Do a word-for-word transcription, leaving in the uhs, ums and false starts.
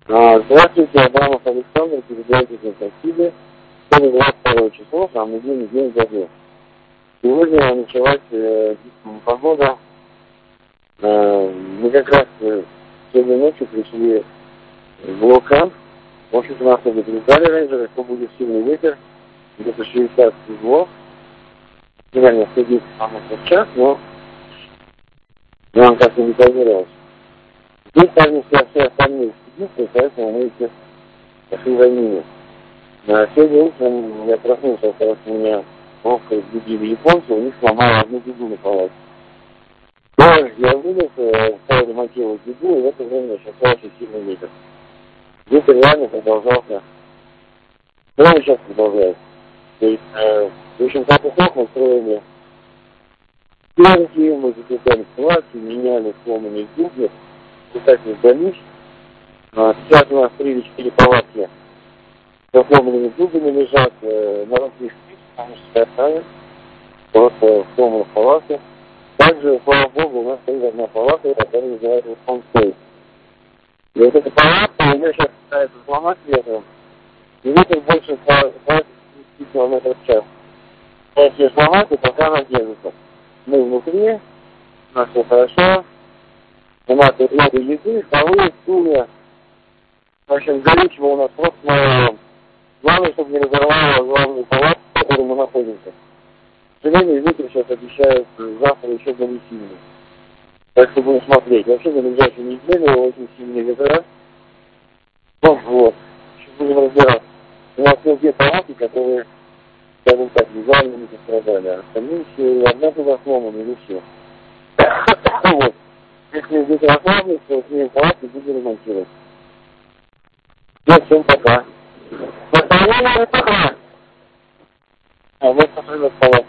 А, Здравствуйте, Абрамов Александр, передайте Константине. Сегодня двадцать второе число, самый длинный день в году. Сегодня началась э, погода. Э, мы как раз э, сегодня ночью пришли в блок-камп. В общем-то, нас предупреждали рейнджеры, что будет сильный ветер, где-то шестьдесят узлов. Реально сто десять километров в час, но нам как-то не поверилось. Здесь также все, все остальные экспедиции, поэтому мы их пошли за ними. А сегодня утром я проснулся, потому что меня ловко будили японцы, у них сломало одну дугу на палате. Но я вылез, стал ремонтировать дугу, и в это время начался очень сильный ветер. Ветер реально продолжался. Ну, он сейчас продолжается. То есть, э, в общем, как итог мы строили стенки, мы закрепляли палатки, меняли сломанные дуги, кстати, сдались. А, сейчас у нас три или четыре палатки со сломанными дугами лежат, э, на разных спицах, потому что оставим просто в сломанных палатках. Также, слава богу, у нас стоит одна палатка, которая называется «Фонстой». И вот эта палатка, ее сейчас пытается сломать ветром, и ветер больше двадцати километров в час. Если сломать, то пока она держится. Мы внутри, у нас все хорошо. У нас тут много еды, столы, стулья. В общем, горючего у нас просто мало. Главное, чтобы не разорвало главную палатку, в которой мы находимся. К сожалению, ветер сейчас обещают завтра еще более сильный. Так что будем смотреть. Вообще, на ближайшую неделю очень сильные ветра. Ну, вот. Сейчас будем разбираться. У нас есть две палатки, которые, скажем так, визуально не пострадали. А остальные все, одна туда сломана, или все. Вот. Если здесь расслабиться, то с ней палатки будем ремонтировать. Ну, всем пока. Настроение пока. А мы посмотрим палатку.